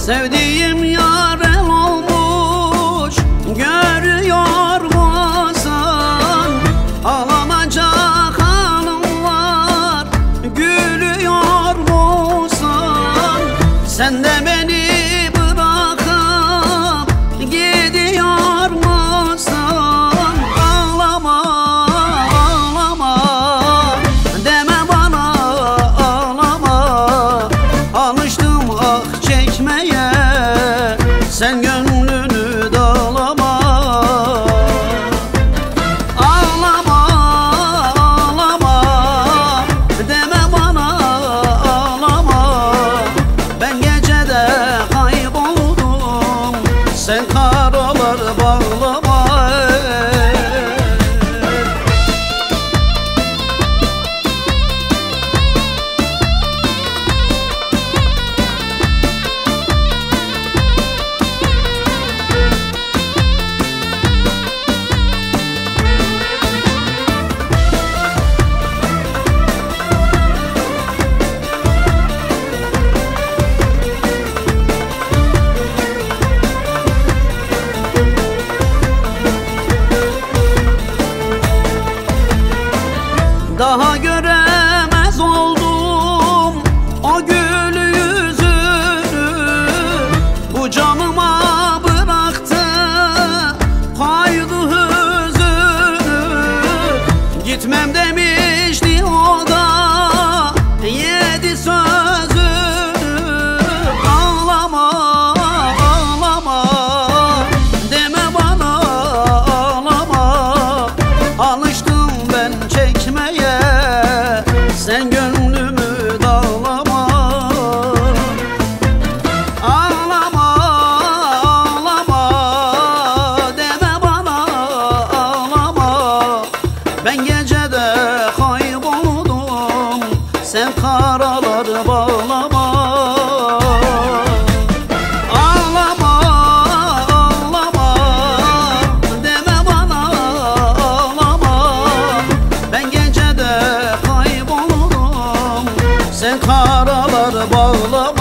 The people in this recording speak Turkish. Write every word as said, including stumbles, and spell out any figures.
Sevdiğim yar el olmuş, görüyor musun? Ağlanacak halim var, gülüyor musun? Sen de beni bırakıp gidiyor musun? Ağlama, ağlama, deme bana ağlama. Alıştım ah çekmeye, sen gönlünü dağlama. Ağlama, ağlama, deme bana ağlama. Ben gecede kayboldum, sen karalar bağlama. Daha göremez oldum o gül yüzünü, bu canıma bıraktı koydu hüzünü. Gitmem demişti o da yedi sözünü. Ağlama, ağlama, deme bana ağlama. Alıştım ben çekmeye, sen gönlümü dağlama. Ağlama, ağlama, deme bana ağlama. Ben gecede kayboldum, sen karalar bağlama. Ağlama, ağlama, deme bana ağlama. Ben gecede kayboldum, sen karalar bağlama.